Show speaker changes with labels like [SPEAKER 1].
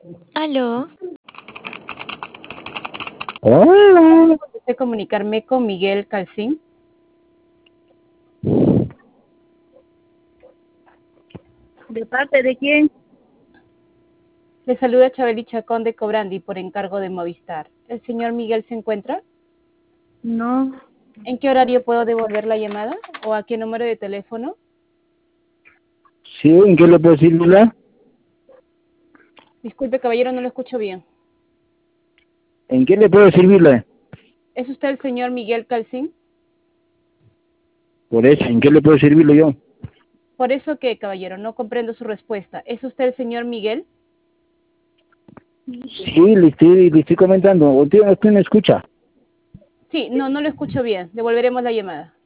[SPEAKER 1] Aló,
[SPEAKER 2] Hola,
[SPEAKER 3] Deseo comunicarme con Miguel Calcín.
[SPEAKER 2] ¿de parte de quién?
[SPEAKER 3] Le saluda Chabeli Chacón de Cobrandi por encargo de Movistar. ¿El señor Miguel se encuentra?
[SPEAKER 2] No,
[SPEAKER 3] ¿En qué horario puedo devolver la llamada? ¿O a qué número de teléfono?
[SPEAKER 2] sí, ¿en qué le puedo servir?
[SPEAKER 3] Disculpe, caballero, no lo escucho bien.
[SPEAKER 2] ¿En qué le puedo servirle?
[SPEAKER 3] ¿Es usted el señor Miguel Calcín?
[SPEAKER 2] Por eso, ¿en qué le puedo servirle yo?
[SPEAKER 3] Por eso que, caballero, no comprendo su respuesta. ¿Es usted el señor Miguel?
[SPEAKER 2] Sí, le estoy comentando. ¿Usted me escucha?
[SPEAKER 3] Sí, no lo escucho bien. Devolveremos la llamada.